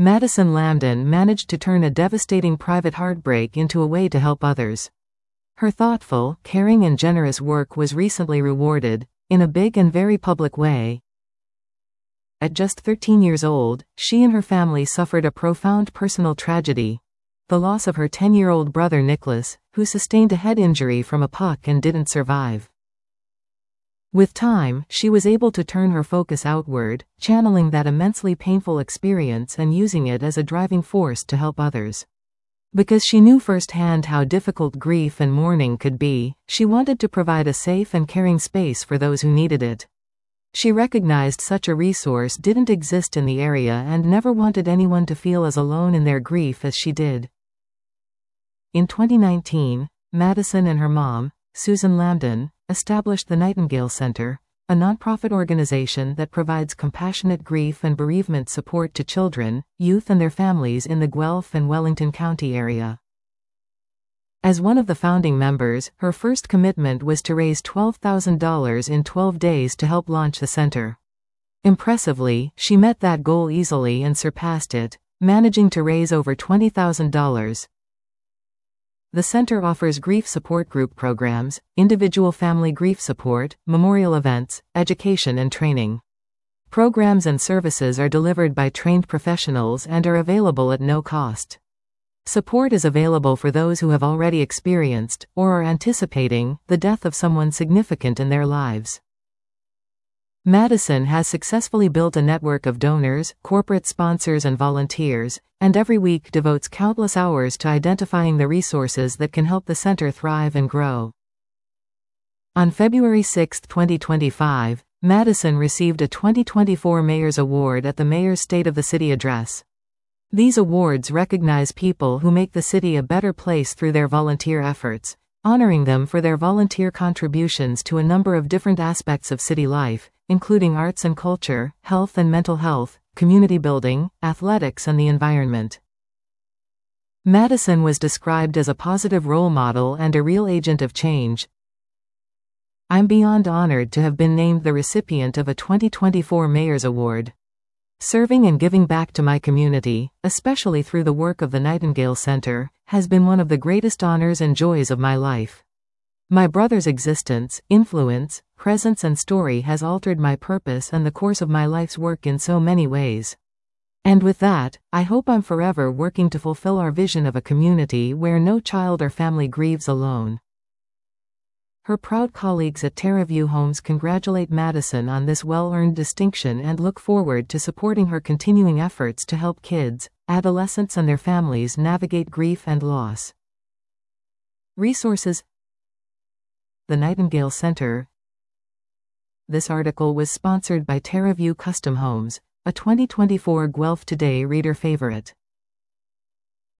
Madison Lambden managed to turn a devastating private heartbreak into a way to help others. Her thoughtful, caring and generous work was recently rewarded, in a big and very public way. At just 13 years old, she and her family suffered a profound personal tragedy: the loss of her 10-year-old brother Nicholas, who sustained a head injury from a puck and didn't survive. With time, she was able to turn her focus outward, channeling that immensely painful experience and using it as a driving force to help others. Because she knew firsthand how difficult grief and mourning could be, she wanted to provide a safe and caring space for those who needed it. She recognized such a resource didn't exist in the area and never wanted anyone to feel as alone in their grief as she did. In 2019, Madison and her mom, Susan Lambden, established the Nightingale Center, a nonprofit organization that provides compassionate grief and bereavement support to children, youth and their families in the Guelph and Wellington County area. As one of the founding members, her first commitment was to raise $12,000 in 12 days to help launch the center. Impressively, she met that goal easily and surpassed it, managing to raise over $20,000. The center offers grief support group programs, individual family grief support, memorial events, education and training. Programs and services are delivered by trained professionals and are available at no cost. Support is available for those who have already experienced, or are anticipating, the death of someone significant in their lives. Madison has successfully built a network of donors, corporate sponsors and volunteers, and every week devotes countless hours to identifying the resources that can help the center thrive and grow. On February 6, 2025, Madison received a 2024 Mayor's Award at the Mayor's State of the City address. These awards recognize people who make the city a better place through their volunteer efforts, honoring them for their volunteer contributions to a number of different aspects of city life, including arts and culture, health and mental health, community building, athletics and the environment. Madison was described as a positive role model and a real agent of change. I'm beyond honored to have been named the recipient of a 2024 Mayor's Award. Serving and giving back to my community, especially through the work of the Nightingale Center, has been one of the greatest honors and joys of my life. My brother's existence, influence, presence and story has altered my purpose and the course of my life's work in so many ways. And with that, I hope I'm forever working to fulfill our vision of a community where no child or family grieves alone. Her proud colleagues at TerraView Homes congratulate Madison on this well-earned distinction and look forward to supporting her continuing efforts to help kids, adolescents and their families navigate grief and loss. Resources: The Nightingale Center. This article was sponsored by TerraView Custom Homes, a 2024 Guelph Today reader favorite.